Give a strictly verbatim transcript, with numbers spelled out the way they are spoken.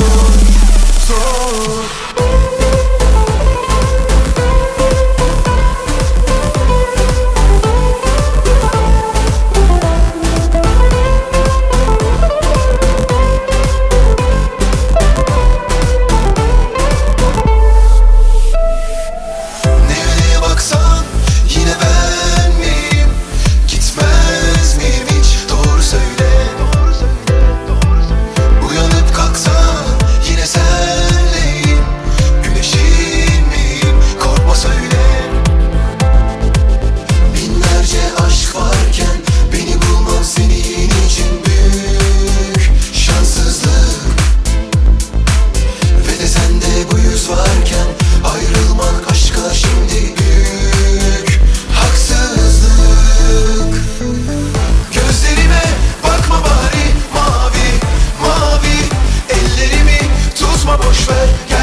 zor, zor. Nereye baksan yine ben miyim? Gitmez miyim hiç? Doğru söyle. Uyanıp kalksan yine senleyim. Güneşin miyim? Korkma söyle. Binlerce aşk varken beni bulman senin için büyük şanssızlık. Ve de sende bu yüz varken ayrılmak aşka şimdi büyük haksızlık. Gözlerime bakma bari, mavi mavi ellerimi tutma, boşver.